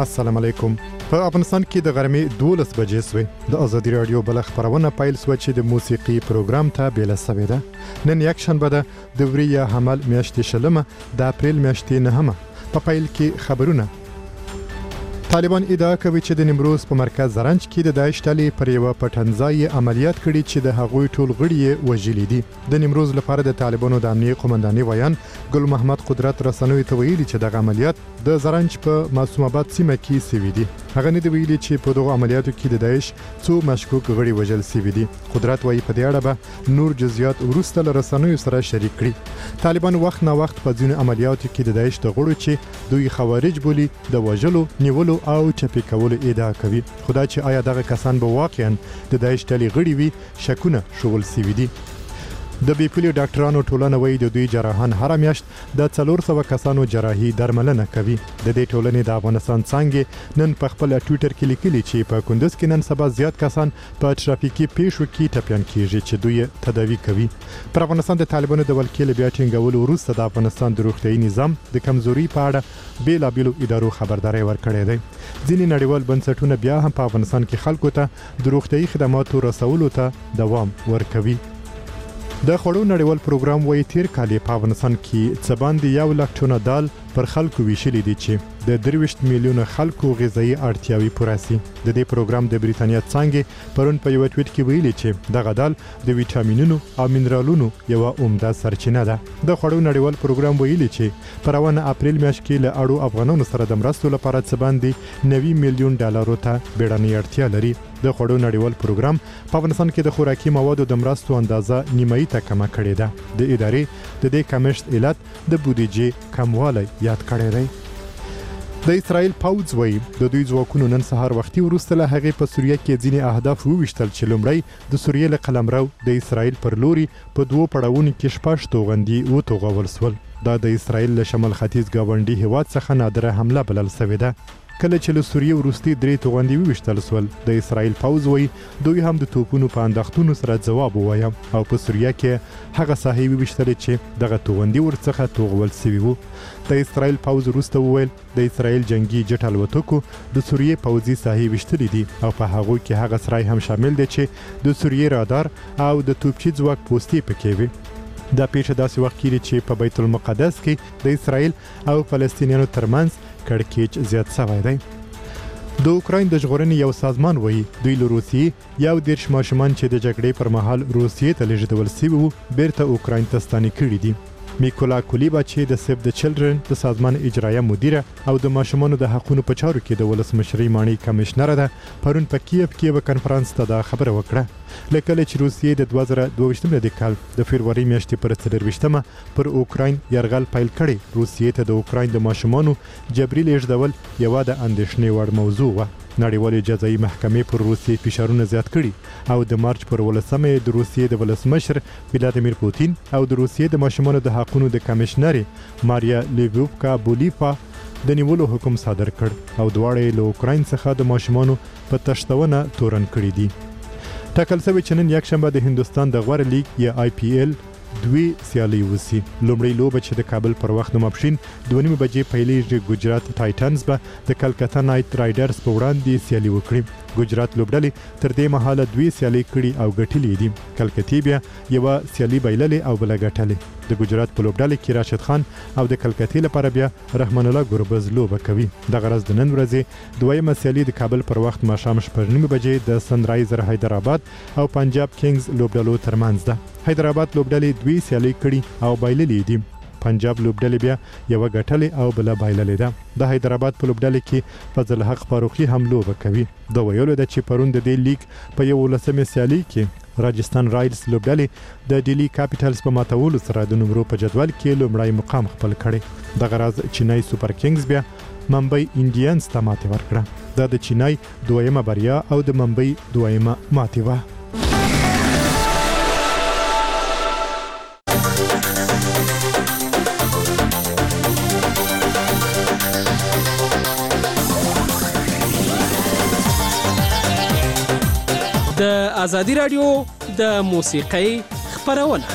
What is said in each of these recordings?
السلام علیکم. په افغانستان کې د غرمې 12 بجې سوې د ازادي رادیو بل خبرونه پایل سو چې د موسیقي پروګرام ته بیل سوې ده. نن یک شنبه ده د وریا حمل میاشتې شلمه د اپریل میاشتې نهمه. په پایل کې خبرونه. طالبان ادعا کوي چې د نیمروز په مرکز زرنج کې د داعش ډلې پر یو پټنځای عملیات کړي چې د هغوی ټول غړي وژلي دي. د نیمروز لپاره د طالبانو د امنیه قومنداني ویان ګل محمد قدرت رسنوي ته ویلي چې دغه عملیات د زرنج په معصوم آباد سیمه کې سوي دي. هغه نه دی ویلي چې په دغه عملیاتو کې د داعش څو مشکوک غړي وژل سوي دي. قدرت وايي په دې اړه به نور جزئیات وروسته له رسنوي سره شریک کړي. طالبان وخت نه وخت په ځینو عملیاتو کې د داعش د غړو چې دوی خوارج بولي د وژلو نیولو او چپی کولو ادعا کوي. خدای چې آیا دغه کسان به واقعا د داعش ډلې غړي وي شکونه شغل سوي دي. د بیپولي ډاکټرانو ټولنه وایي د دوی جراحان هر میاشت د 400 کسانو جراحي درملنه کوي. د دې ټولنې د افغانستان څنګه نن په خپل ټوئیټر کې لیکلي چې په کندوز کې نن سبا زیات کسان په ترافیکي پیښو کې ټپيان کیږي چې دوی تداوی کوي. پر افغانستان د طالبانو د ولکې بیا ټینګولو وروسته د افغانستان د روغتیايي نظام د کمزوري په اړه بیلابیلو ادارو خبرداري ورکړې ده. ځینې نړیوال بنسټونه بیا هم په افغانستان کې خلکو ته د روغتیايي خدماتو رسولو ته دوام ورکوي. د خوړو نړیوال پروګرام وایي تیر کال په افغانستان کې څه باندې 1 لک ټنه دال پر خلکو ویشلې دي چې د 23 میلیونه خلکو غذایی اړتیاوي پوره سي. د دې پروګرام د بریتانیا څنګه پرون په یو ټویټ کې ویلي چې دغه دال د ویټامینونو او منرالونو یو عمده سرچینه ده. د خوړو نړیوال پروګرام ویلي چې په روانه اپریل میاشت کې له اړو افغانانو سره د مرستو لپاره څه باندې 90 میلیون ډالر ته بیړنۍ اړتیا لري. د خوړو نړیوال پروګرام په افغانستان کې د خوراکي موادو د مرستو اندازه نیمایي ته کمه کړې ده. د ادارې د دې کمښت علت د بودیجې کموالی یاد کړی دی. د اسرائیل پوځ وایي د دوی ځواکونو نن سهار وختي وروسته له هغې په سوریه کې ځینې اهداف وویشتل چې لومړی د سوریې له قلمرو د اسرائیل پر لوري په 2 پړاوونو کې 6 توغندي وتوغول سول. دا د اسرائیل له شمال ختیځ گاونډي هیواد څخه نادره حمله بلل شوې ده. کله چې له سوریې وروستي 3 توغندي وویشتل سول د اسرائیل پوځ وایي دوی هم د توپونو په انداختونو سره ځواب ووایه او په سوریه کې هغه ساحې وویشتلې چې دغه توغندي ورڅخه توغول سوي وو. د اسرائیل پوځ وروسته وویل د اسرائیل جنگي جټ الوتکو د سوریې پوځي ساحې ویشتلې دي او په هغه کې هغه سرای هم شامل دي چې د سوریې رادار او د توپچي ځواک پوستې پکې وي. دا پیښه داسې وخت کې چې په بیت المقدس کې د اسرائیل او فلسطینیانو ترمنځ کړکېچ زیات شوی دی. د اوکراین د ژغورنې یو سازمان وایي دوی له روسیې 11 ماشومان چې د جګړې پر مهال روسیې ته لیږدول شوي وو بیرته اوکراین ته ستانه کړي دي. میکولا کولیبا چې د سیف د چلډرن د سازمان اجرایه مدیره او د ماشومانو د حقوقو په چارو کې د ولسمشرۍ مانی کمشنر ده پرون په کیف کې یو کانفرنس ته دا خبره وکړه. لکه چې روسیې د 2022 کال د فبرवरी میاشتې پر 23 پر اوکراین یرغل پیل کړي روسیې ته د اوکراین د ماشومانو جبري لیږدول یو د اندېښنې وړ موضوع و. نړیوالې جزایي محکمې پر روسیې فشارونه زیات کړي او د مارچ پر 18 د روسیې د ولسمشر ولادیمیر پوتین او د روسیې د ماشومانو د حقوقو د کمشنر ماریا لیووفکا بولیفا د نیولو حکم صادر کړ او دواړه له اوکراین څخه د ماشومانو په تښتونه تورن کړي دي. ټاکل شوی چې نن یک شنبه د هندستان د غوړ لیګ یا IPL دوی سیالي وسی. لومړی لوبه چې د کابل پر وخت ماپښین 2:30 بجې پیلېږي ګجرات ټایټنز به د کلکتا نایټ رایډرز په وړاندې سیالي وکړي. ګجرات لوبډلې تر دې مهاله 2 سیالي کړي او ګټلې دي. کلکتی بیا یو سیالي بایللې او بل ګټلې. د ګجرات په لوبډلې کې راشد خان او د کلکتی لپاره بیا رحمان الله ګربز لوبه کوي. د غرض د نن ورځې دویمه سیالي د کابل پر وخت ماښام 9:30 بجې د سنرایزر حیدرآباد او پنجاب کینګز لوبډلو ترمنځ ده. حیدرآباد لوبډلې 2 سیالي کړي او بایللې دي. پنجاب لوبډلې بیا یو غټلې او بل بایللې ده. د حیدرآباد په لوبډلې کې فضل حق فاروقي هم لوبه کوي. د ویلو د چې پرون د دې لیګ په 11مه سیالي کې راجستان رایلز لوبډلې د ډیلی کاپیټلز په ماتولو سره د نمرو په جدول کې لومړی مقام خپل کړي. د غرض چینای سوپر کینګز بیا ممبئی انډینز ته ماتې ورکړه. دا د چینای دویمه بریا او د ممبئی دویمه ماتې وه. د ازادي رادیو د موسیقۍ خبرونه.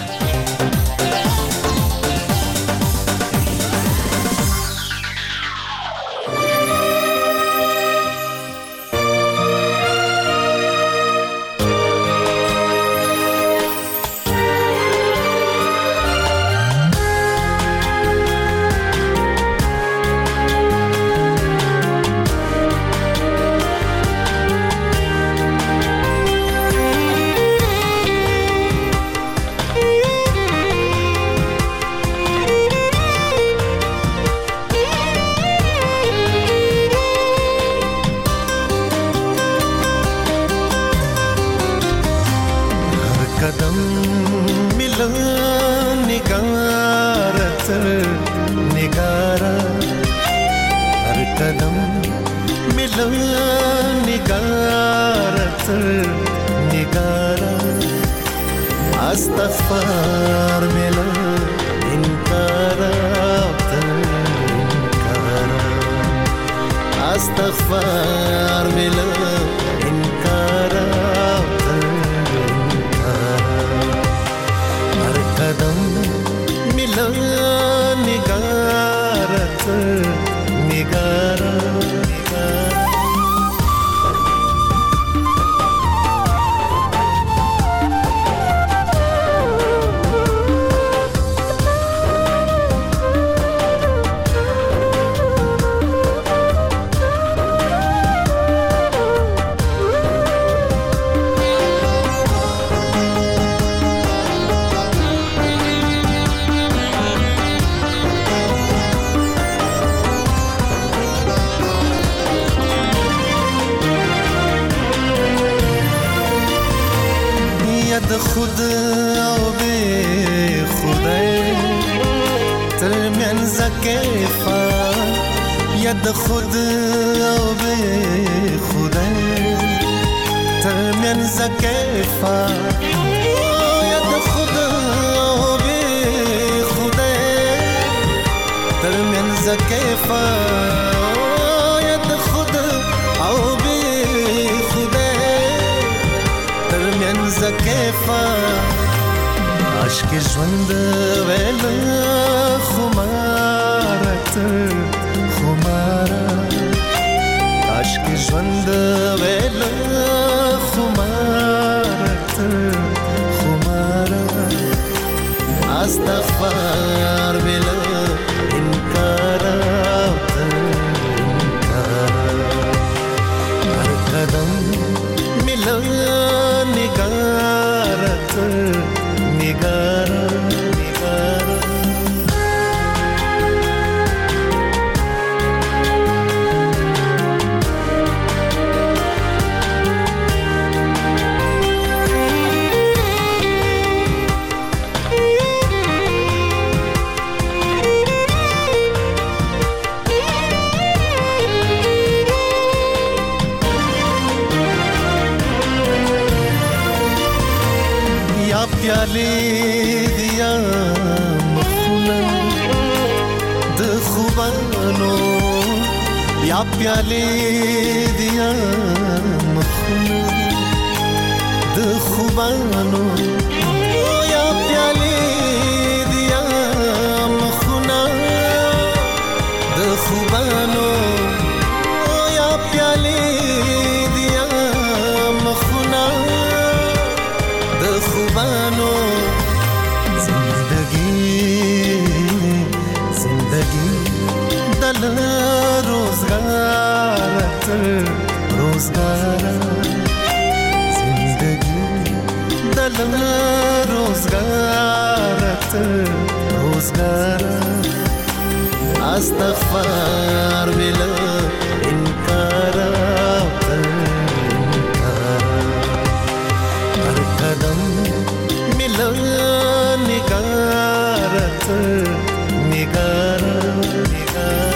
استغفار ملا انکارا استغفار ملا انکارا هر قدم ملا نگارت نگارا خود او بی خودای ترمنز کیفا ید خود او بی خودای ترمنز کیفا ید خود او بی خودای ترمنز کیفا ید خود او بی خودای ترمنز کیفا عشق ژوند ویل خمارت خمارا عشق ژوند ویل خمارت خمارا استغفار بلا انکارا هر قدم ملا نگارت نگارا نگارا پیالی دیا مخونه د خوبانو یا پیالی دیا مخونه د خوبانو یا پیالی دیا مخونه د خوبانو یا پیالی دیا مخونه خوبانو زندگی دل روزگارت روزگارت زندگی دل روزگارت روزگارت استغفار بلا انکارت قدم ملا نگارت نگارا نگارا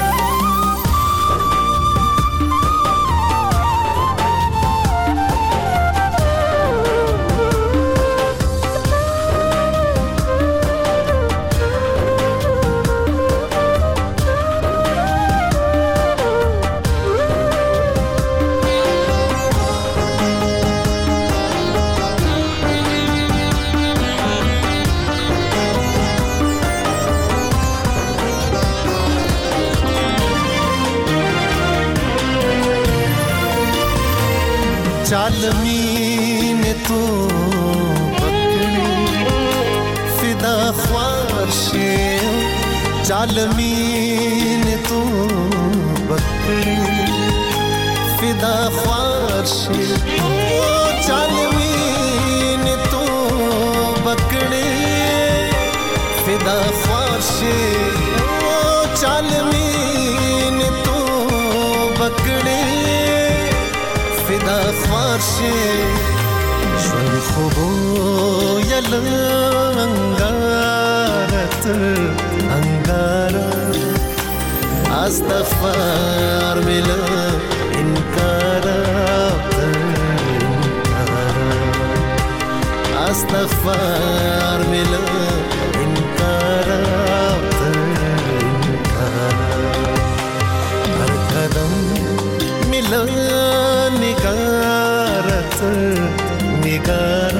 चालमी ने तो पकड़ी फिदा ख्वाशे चालमी ने तो पकड़ी फिदा ख्वाशे चालमी ने तो पकड़ी फिदा ख्वाशे चालमी ने तो पकड़ी फिदा ख्वाशे ژوند خوبو یل انگارت انگارا استغفار ملا انکارا استغفار اخبار ملا انکار هر قدم ملا نگارت نگار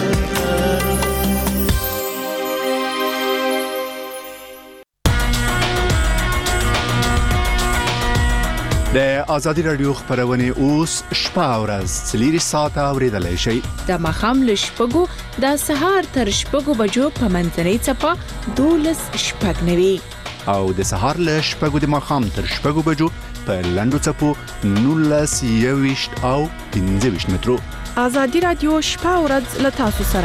د ازادي رادیو خبرونه اوس شپه او ورځ 4 ساعته اوریدلای شئ د مخام لشپګو د سهار تر شپګو بجو په منځنۍ چپه 12 شپږ نوي او د سهار لشپګو د مخام تر شپګو بجو په لندو چپو 19 او 15 مترو ازادي رادیو شپه او ورځ له تاسو سره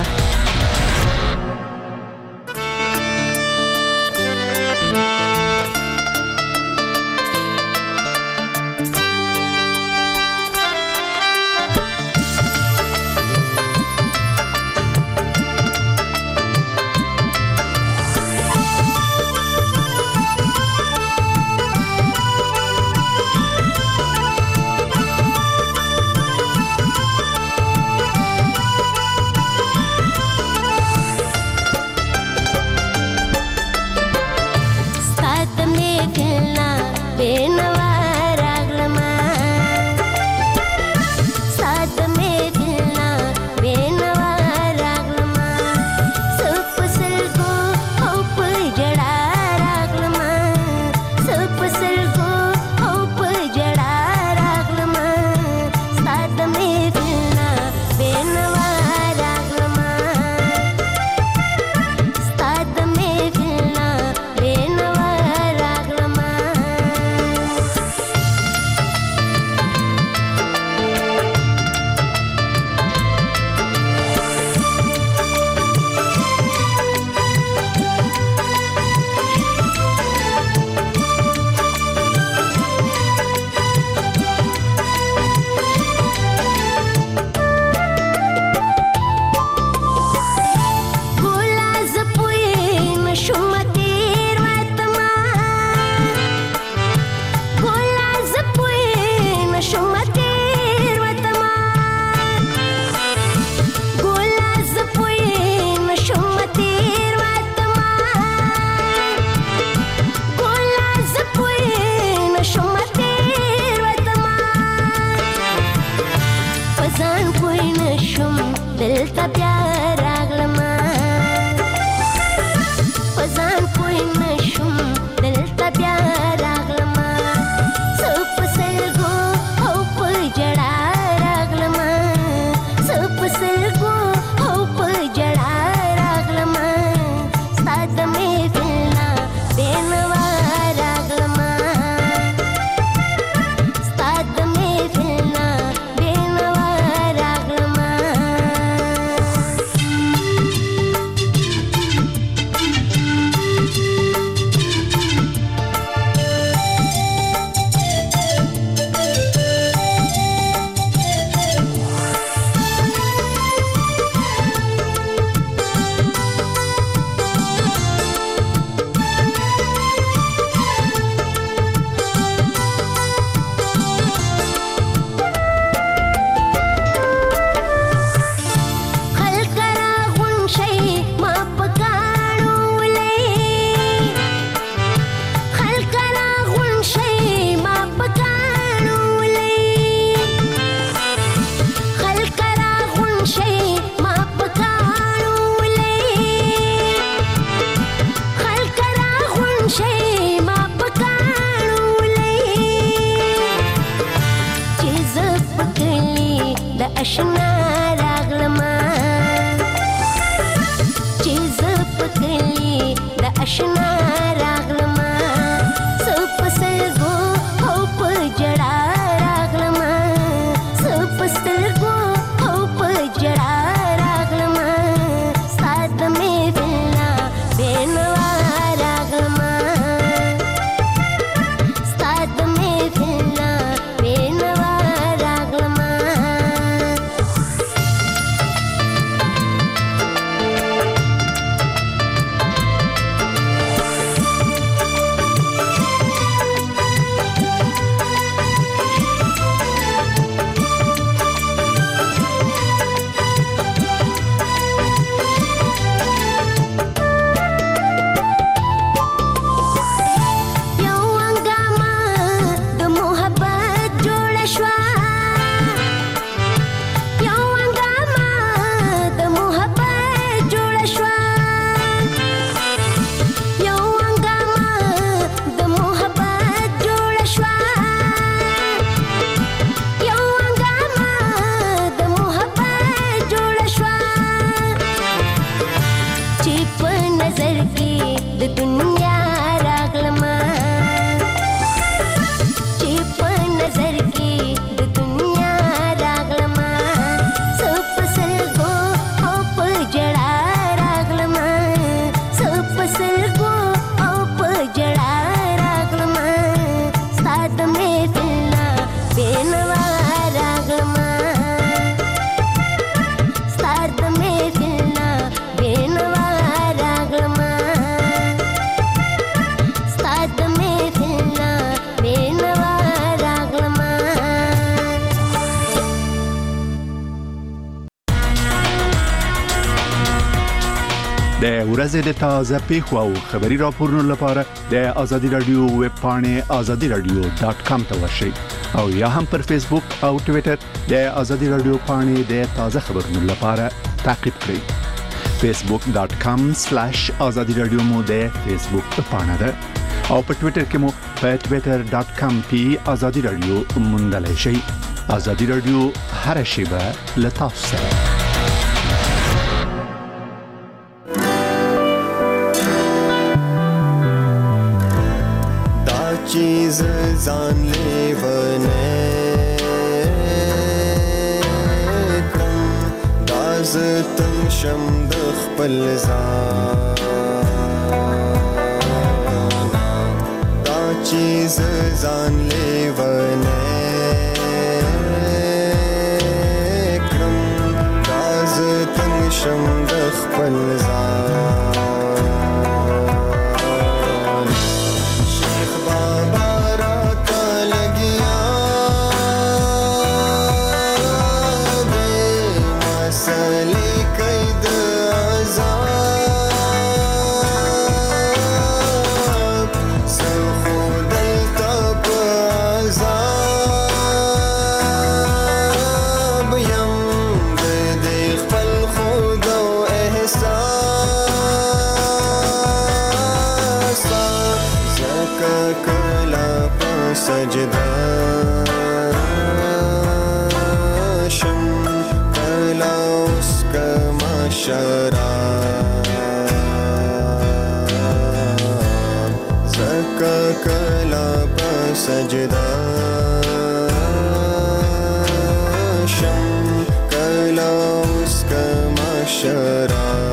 ورځې د تازه پیښو او خبري راپورونو لپاره د آزادي رادیو ویب پاڼې azadiradio.com ته ورشئ او یا هم پر فیسبوک او ټوئیټر د آزادي رادیو پاڼې د تازه خبرونو لپاره تعقیب کړئ. facebook.com/azadiradio مو د فیسبوک پاڼه ده او په ټوئیټر کې مو په twitter.com/azadiradio موندلای شئ. آزادي رادیو هر شیبه له تاسو سره. دا چیز ځان لیونه کړم، دا زه تنګ شم د خپل ځان، دا چیز ځان لیونه شم د خپل ځان. شیخ بابا را ته لګیا دې مسلې کوي د عذاب، زه خو دلته په عذاب یم د دې خپل سجده شم کلا اوس کما شراب، زکا کلا په سجده شم کلا اوس کما شراب.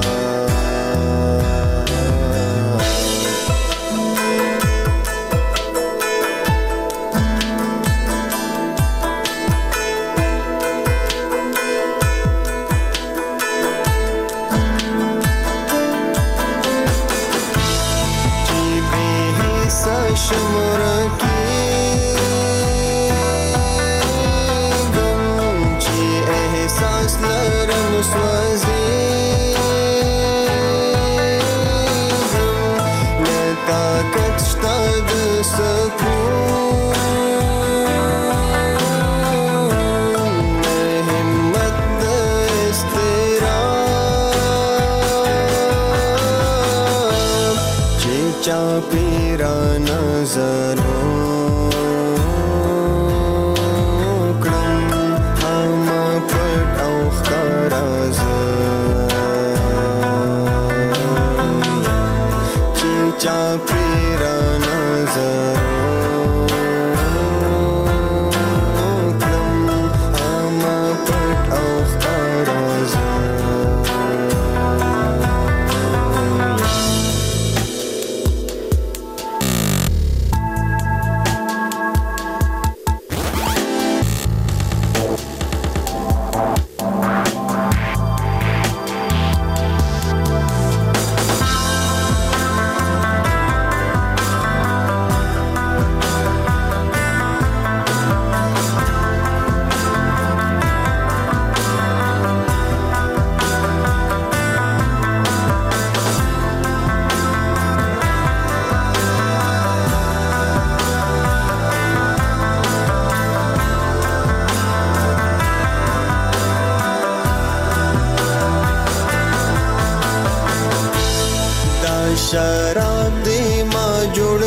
شراب دی ما جوړ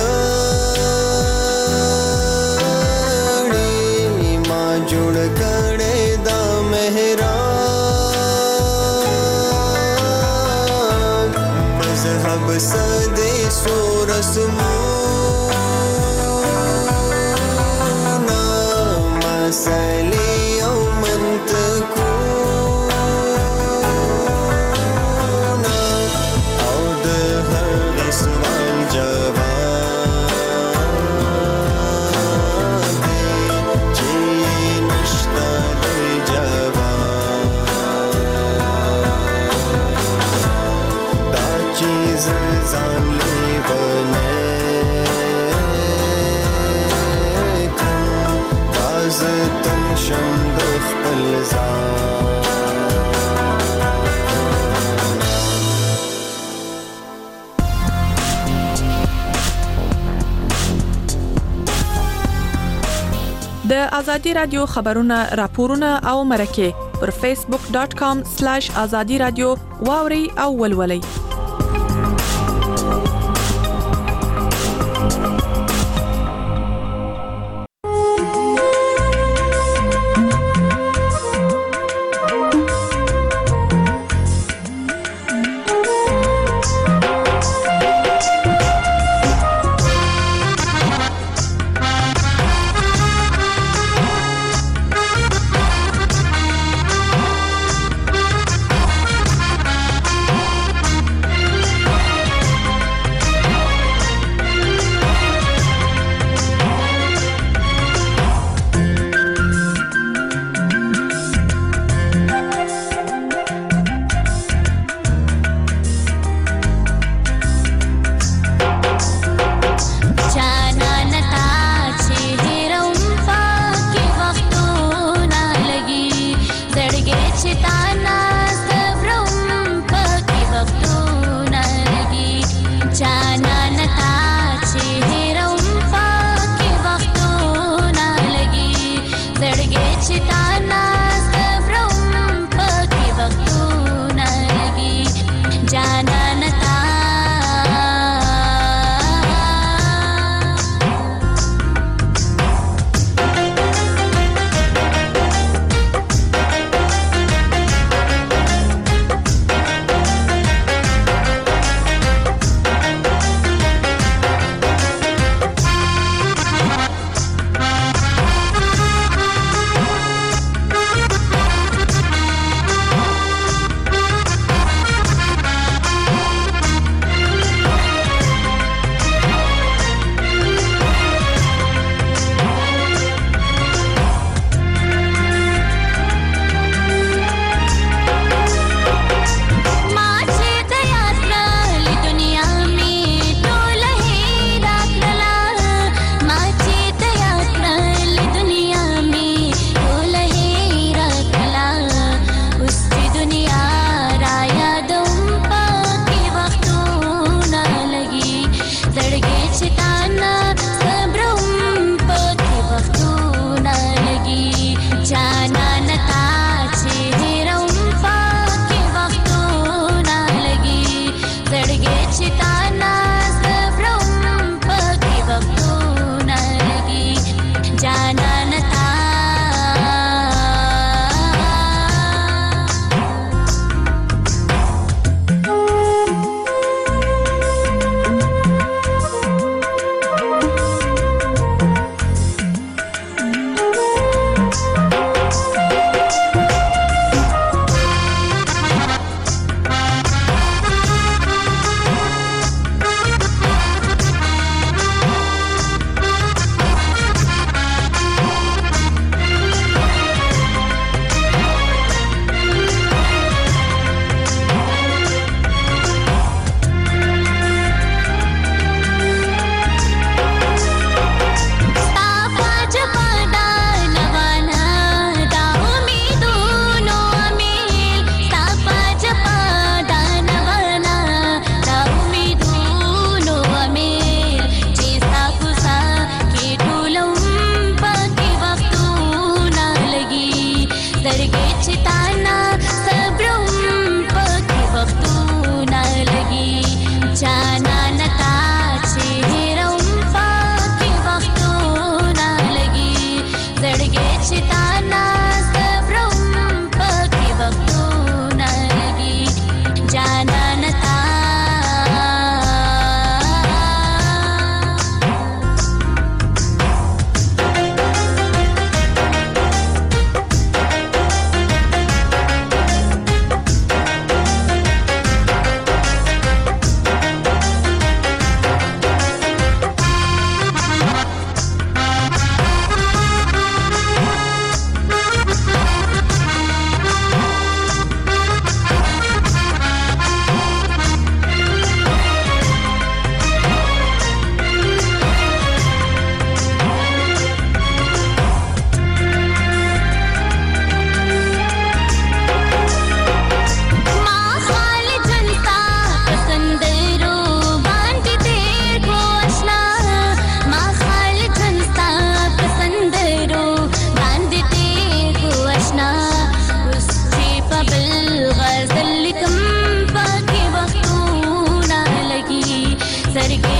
کړي، ما جوړ کړي دا محراب، مذهب سدې سو رسمونه مسلې او منطقونه د ازادي رادیو خبرونه راپورونه او مرکه پر facebook.com/azadi radio واوري او ولولي.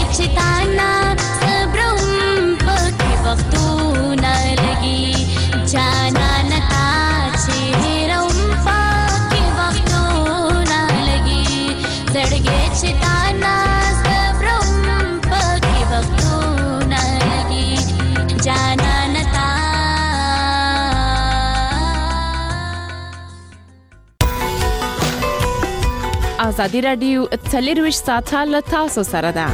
چتانا صبرم پکې وختونه لګي جانا نتا چهرم پکې وختونه لګي زړګي چتانا صبرم پکې وختونه لګي جانا نتا آزادی رادیو 24 ساعته له تاسو سره ده.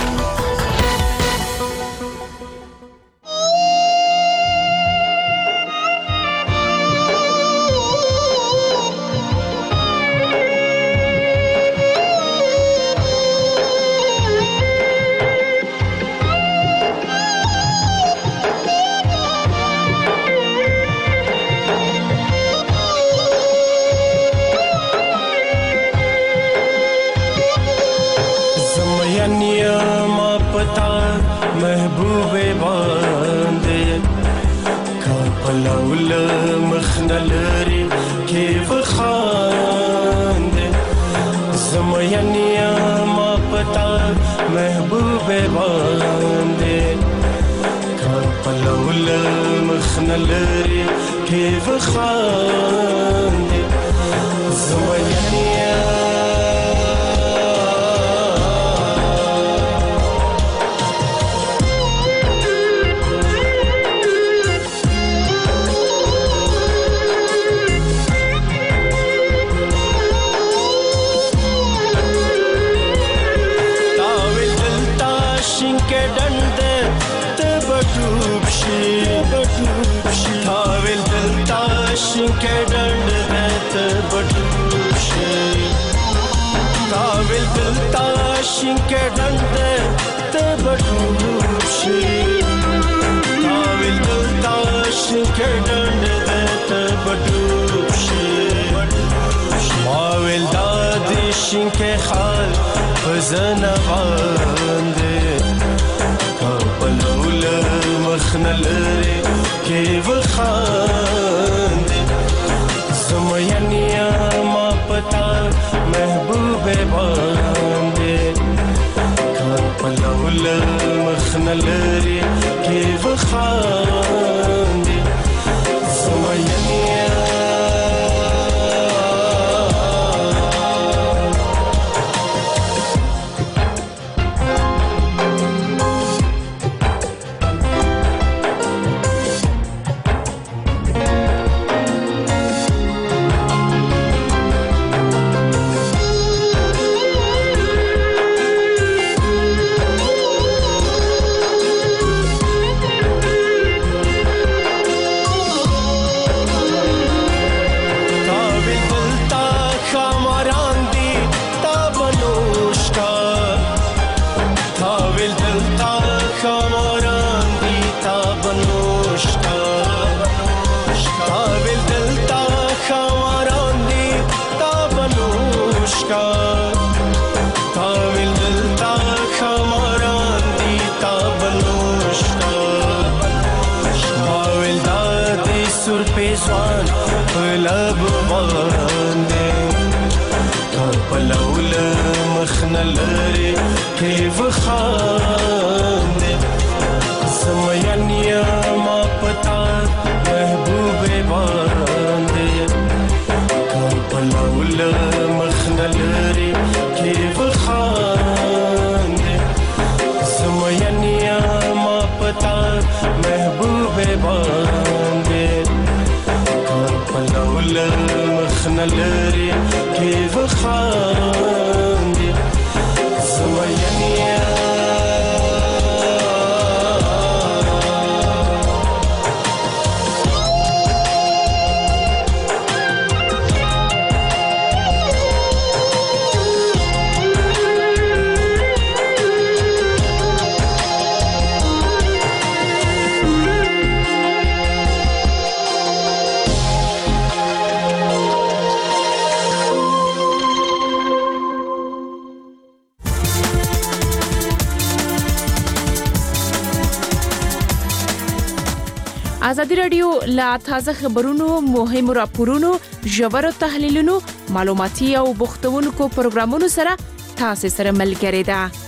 آزادی رادیو لا تازه خبرونو، مهم راپورونو، ژورو تحلیلونو، معلوماتي او بوختونکو پروګرامونو سره تاسو سره ملګری ده.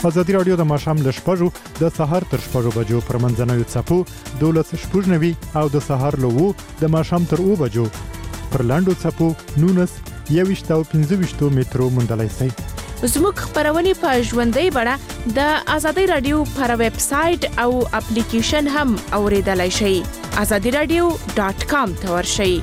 ازادي رادیو د ماښام له 6 د سهار تر 6 بجو پر منځنوي چپو 12:09 او د سهار له 2 د ماښام تر 2 بجو پر لاندو چپو 19 او 15 مترو مندلای سي. زموږ خبرونه په ژوندۍ بڼه د ازادي رادیو پر ویب سټ او اپلیکیشن هم اوریدلای شئ. azadiradio.com ته ورشئ.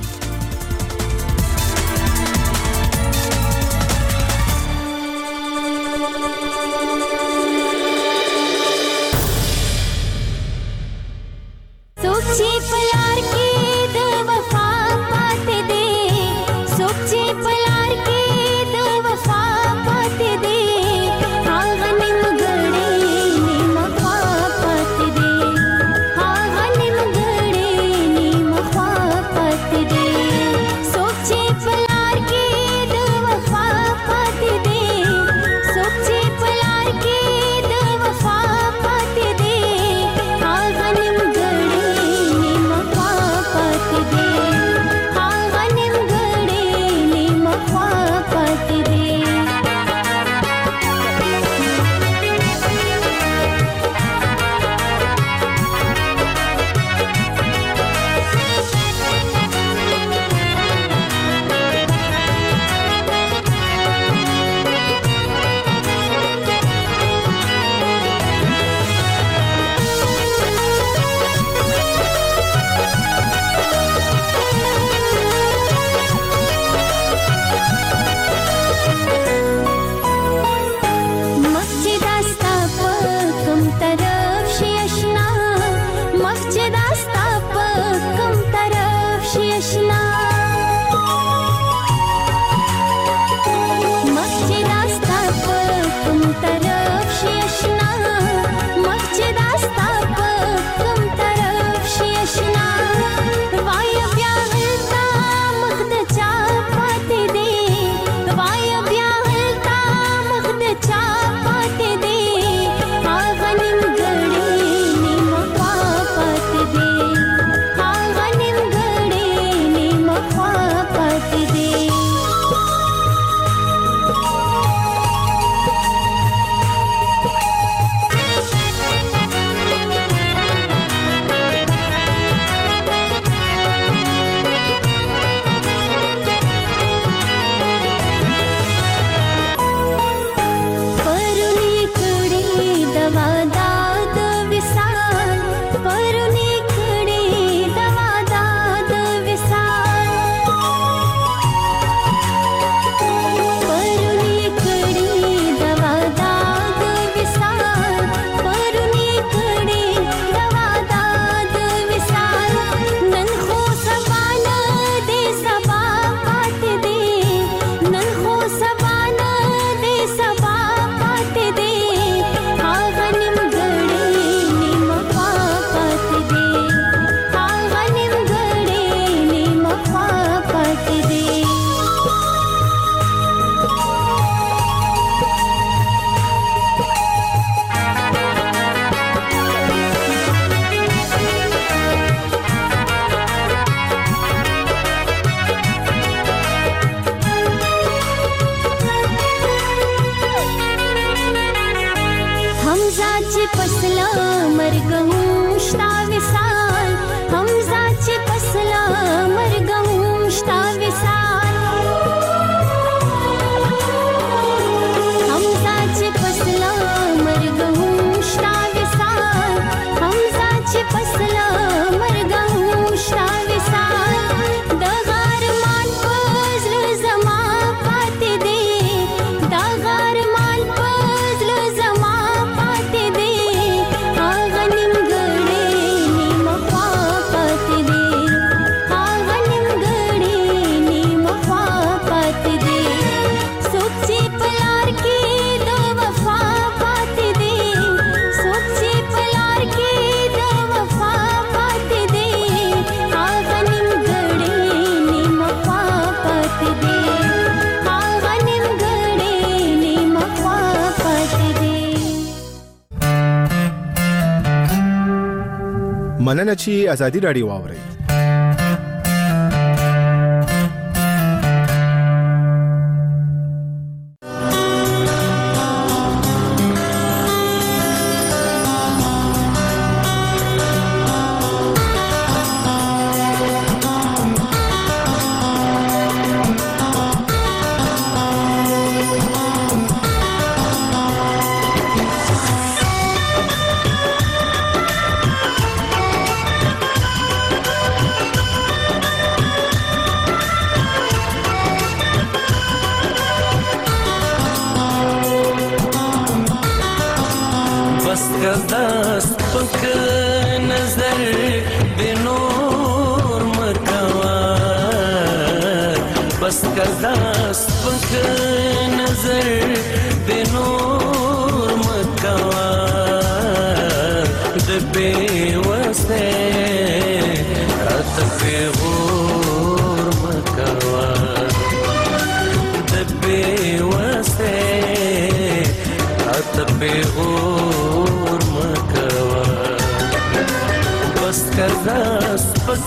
مننه چې ازادي رادیو واورئ. کدا سپک نظر د نور مکوا بس کدا سپک نظر د نور مکوا د بے وسه رات په غور مکوا د بے وسه رات په غور مکوا بس کدا سپک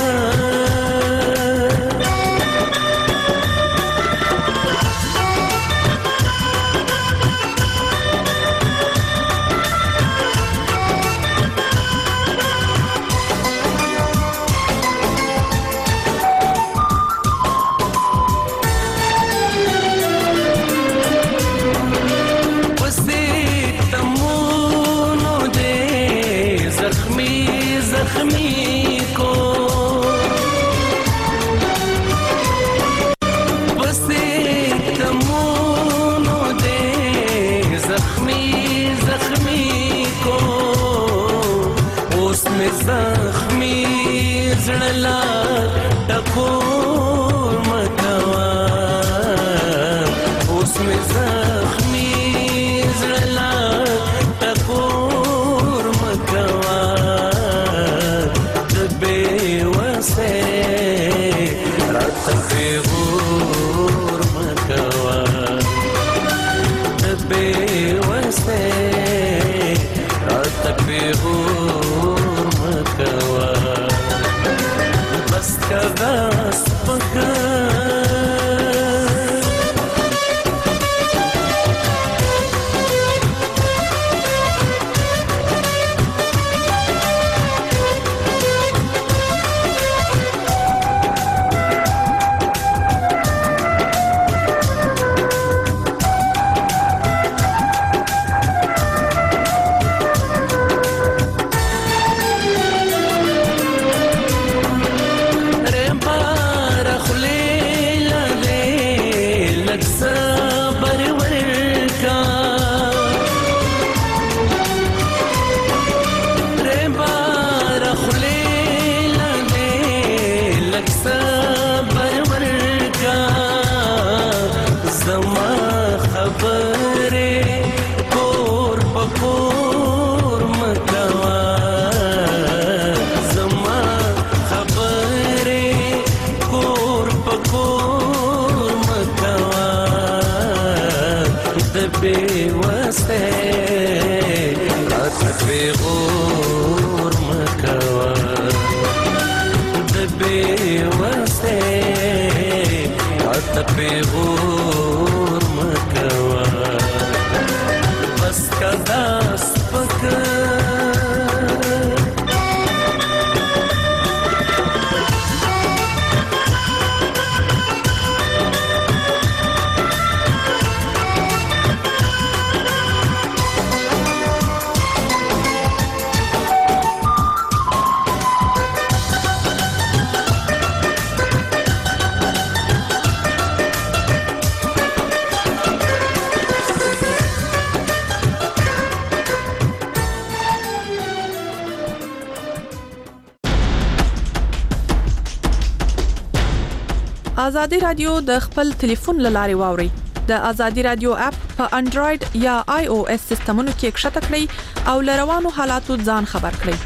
ازادي رادیو د خپل ټلیفون لارې واوري. د ازادي رادیو اپ په انډراید یا آی او اس سیستمونو کې کښته کړئ او لروانو حالاتو ځان خبر کړئ.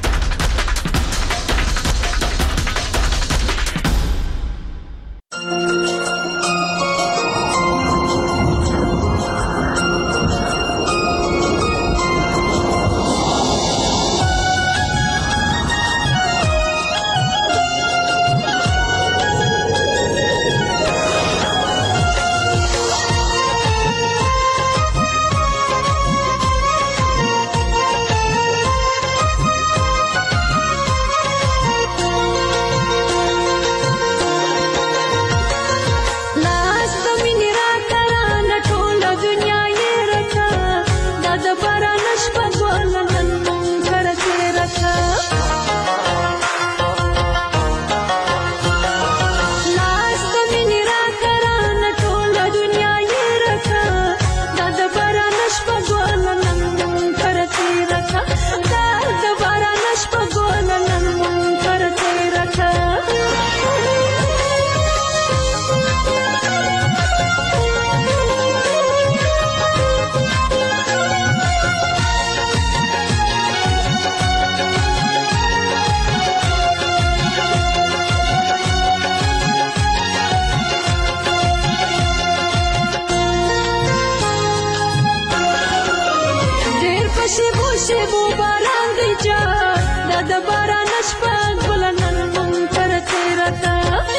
شیبو شیبو باران دی جا دا د باران شپه ګلنن مونږ تر تیرتا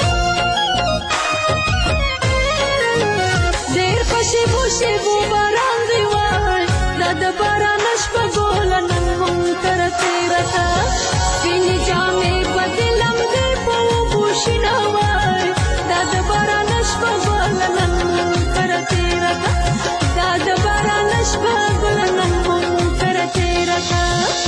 ډېر شیبو شیبو باران دی وای دا د باران شپه ګلنن مونږ تر تیرتا ویني جامې بدلم دې په بوشنا وای دا د باران شپه ګلنن مونږ تر تیرتا دا د باران شپه ګلنن مونږ تر تیرتا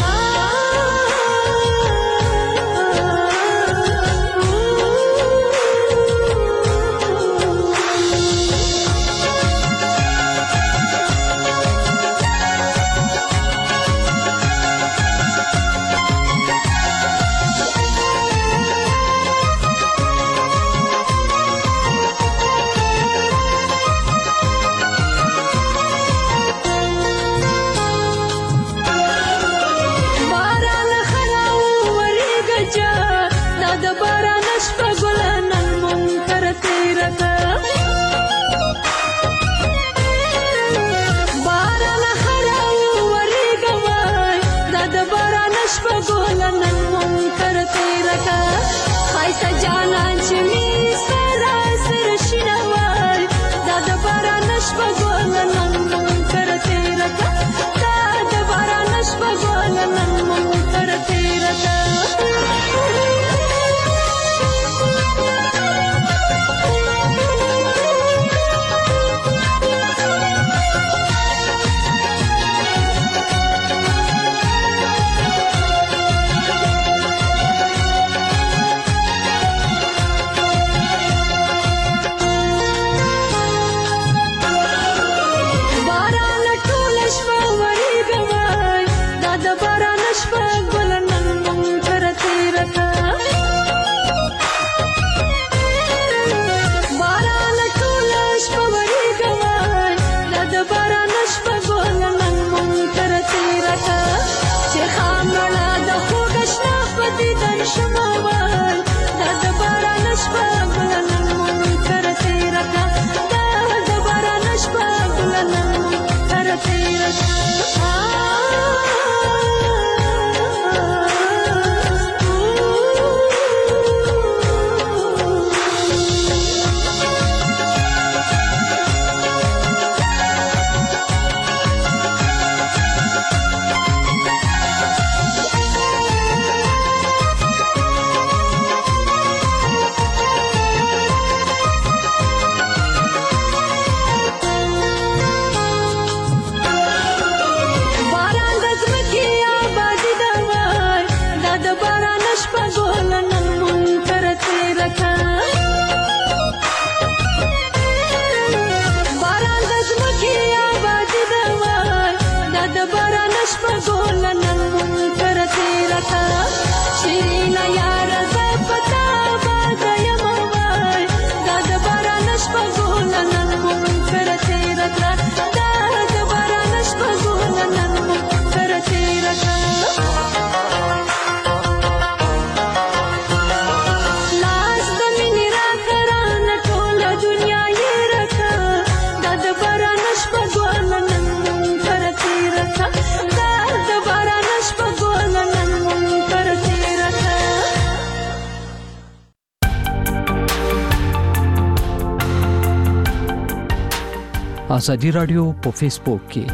आजादी राडियो په فیسبوک کې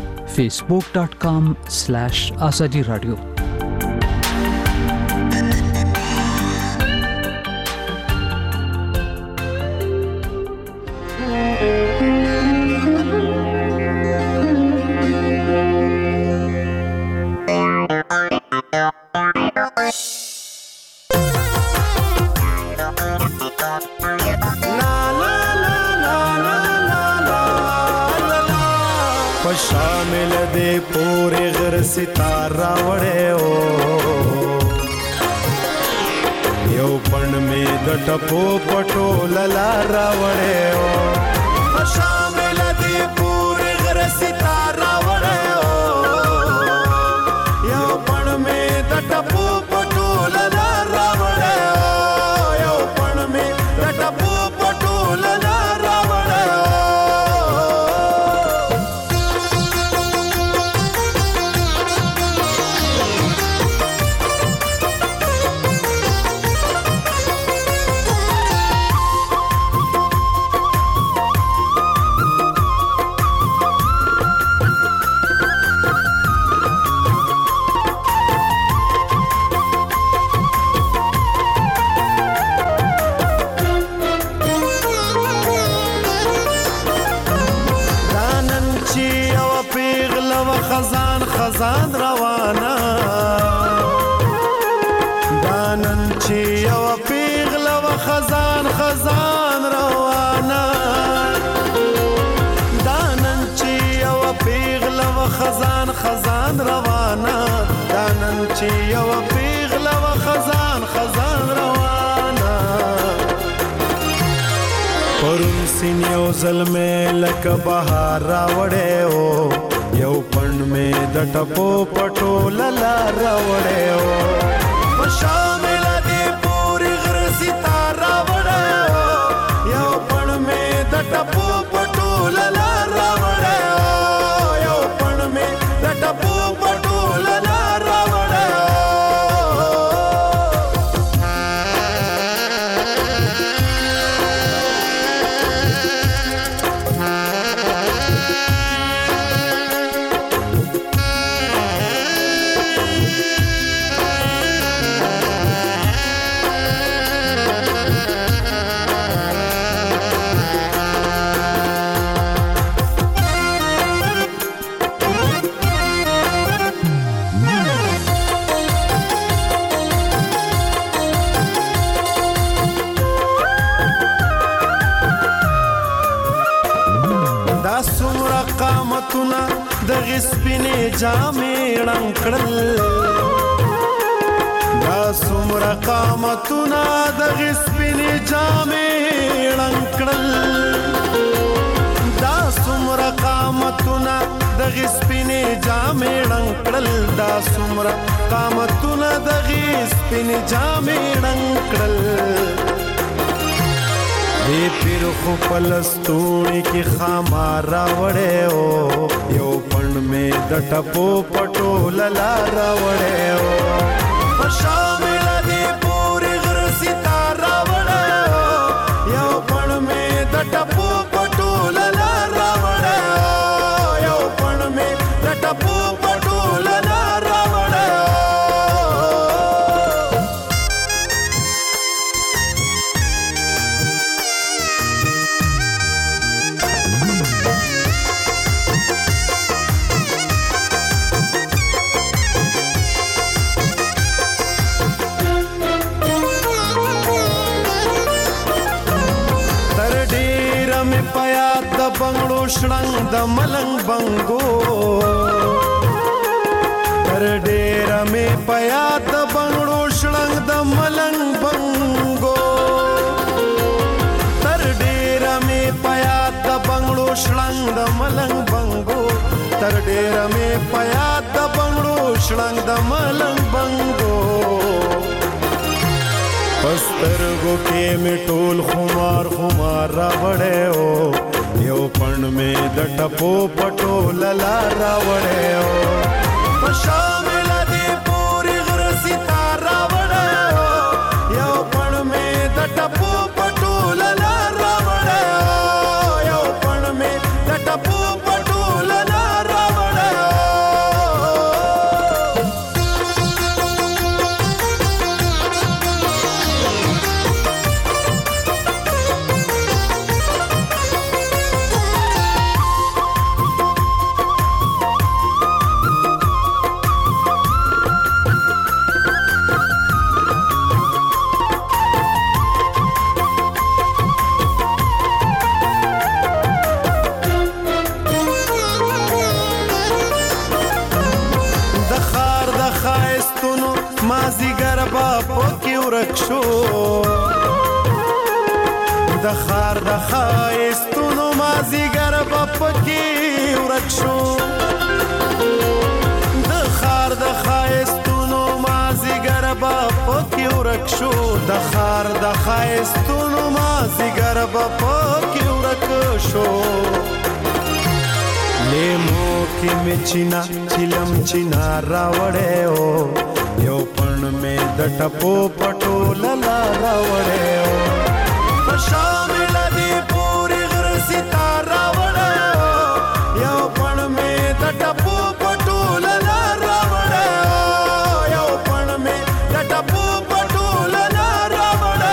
facebook.com/azadi radio शामिल दे पूरे घर सितारा वड़े ओ यो पण में द टपो पटो ललारा वड़े ओ शामिल दे पूरे घर सितारा वड़े ओ यो पण में द टपो पटो ललारा वड़े ओ यो पण में द टपो पटो ललारा वड़े ओ خزان روانه دانن چې یو پیغله و خزان روانه دانن چې یو پیغله و خزان روانه دانن چې یو پیغله و خزان روانه پرون سین یو ظلمه لکه بهار راوړې او یو پند می د ټپو پټو للا راوړې او شامل دی پوری غر ستاره راوړې او یو پند می د ټپو پټو للا راوړې او یو پند می د ټپو پټو للا راوړې قامتونه د غسپینې جامې ړنګ کړل دا څومره قامتونه د غسپینې جامې ړنګ کړل دا څومره قامتونه د غسپینې جامې ړنګ کړل دا څومره قامتونه د غسپینې جامې ړنګ کړل دی پیر خو پلستونی کی خامار راوړې او یو پند می د ټپو پټو للا راوړې او شامل دی پوری غر ستاره راوړې او یو پند می د ټپو پټو للا راوړې او یو پند می د ټپو پټو للا راوړې بنگړو شړنګ د ملنګ بنګو تر ډیر مې پیا د بنگړو شړنګ د ملنګ بنګو تر ډیر مې پیا د بنگړو شړنګ د ملنګ بنګو تر ډیر مې پیا د بنگړو شړنګ د ملنګ بنګو پسترګو کې می ټول خمار راوړې او یو پند می د ټپو پټو للا راوړې او شامل دی پوری غر ستاره راوړې او یو پند می د ټپو پټو للا راوړې او یو پند می د ټپو پټو للا راوړې مازیګر با پکې ورک شو د خار د ښایستونو مازیګر با پکې ورک شو د خار د ښایستونو مازیګر با پکې ورک شو د خار د ښایستونو مازیګر با پکې ورک شو لیمو کې مې چینا چلم چینا راوړې او یو پند می د ټپو پټو للا راوړې او شامل دی پوری غر ستاره راوړې او یو پند می د ټپو پټو للا راوړې او یو پند می د ټپو پټو للا راوړې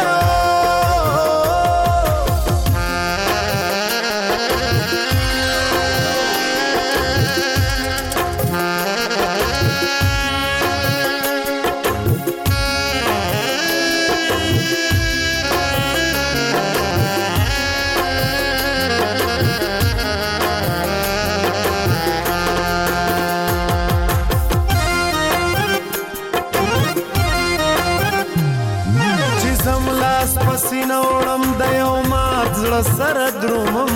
زړه سره درومم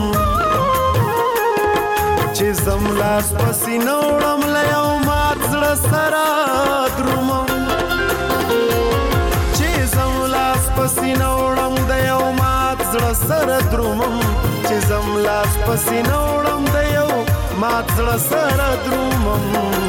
چې زم لاس پسې نوړم له یو مات زړه سره درومم چې زم لاس پسې نوړم د یو مات زړه سره درومم چې زم لاس پسې نوړم د یو مات زړه سره درومم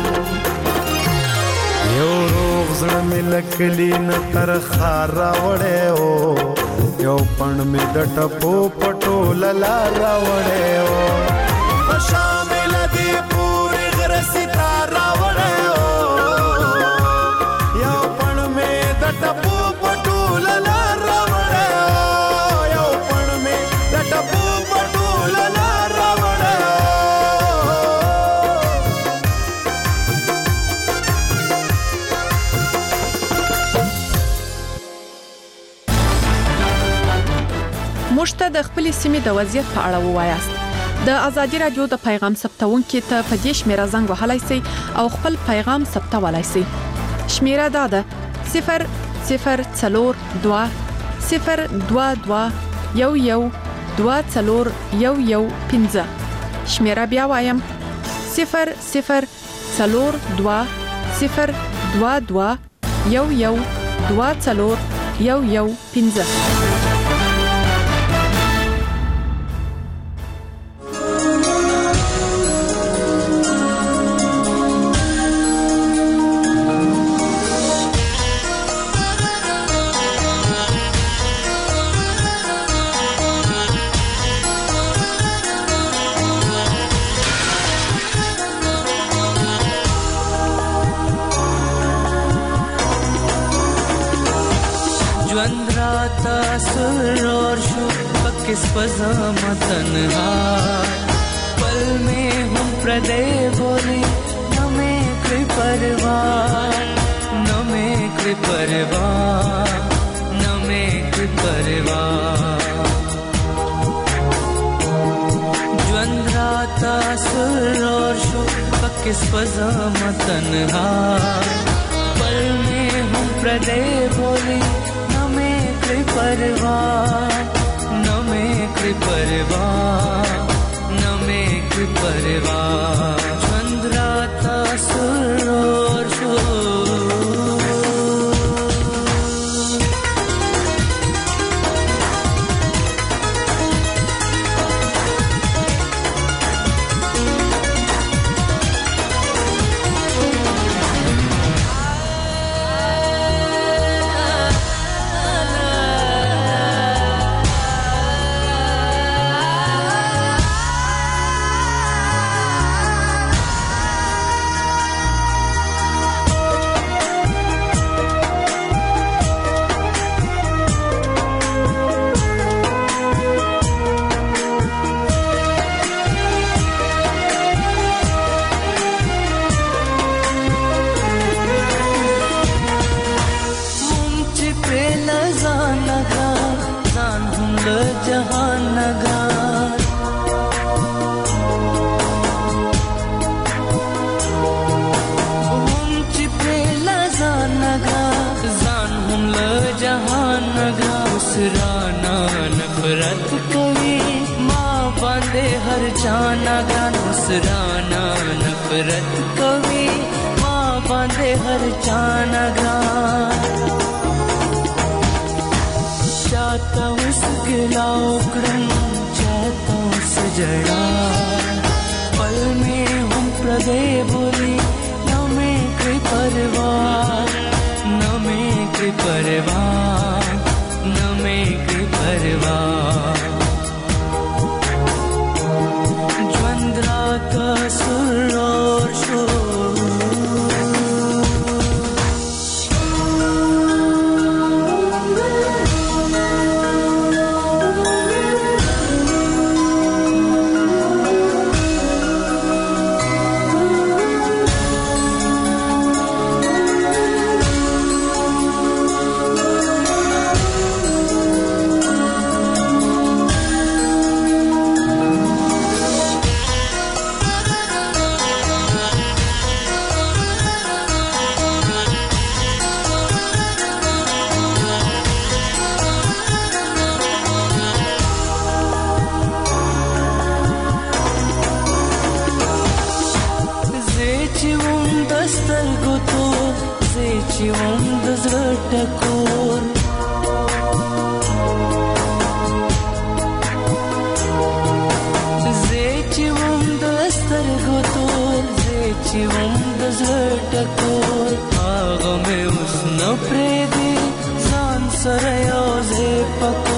یو روغ زړه مې لکلی نه تر خار راوړی و یو پڼ مې د ټپو پټو للا راوړی و په شامل دې پورې غره ستار راوړی و یو پڼ مې د ټپو پټو للا راوړی و یو پڼ مې د ټپو پټو للا راوړی و موږ ته د خپلې سیمې د وضعیت په اړه ووایاست د ازادي رادیو د پیغام ثبتونکو ته په دې شمیره زنګ وهلای شئ او خپل پیغام ثبتولای شئ شمیره دا ده 0042 022 112415 شمیره بیا وایم 0042 022 112415 किस पजामा तन्हा पल में हम प्रदे बोले न में कोई परवाह न में कोई परवाह न में कोई परवाह ज्वंद्राता सुर और शुभ किस पजामा तन्हा पल में हम प्रदे बोले न में कोई परवाह न में कोई परवाह न में कोई परवाह चंद्राता सुर और زیچوم دستر گوتو زیچوم دزرټکور زیچوم دستر گوتو زیچوم دزرټکور هغه مې اوس نه پرې دی ځان سره یو ځای پک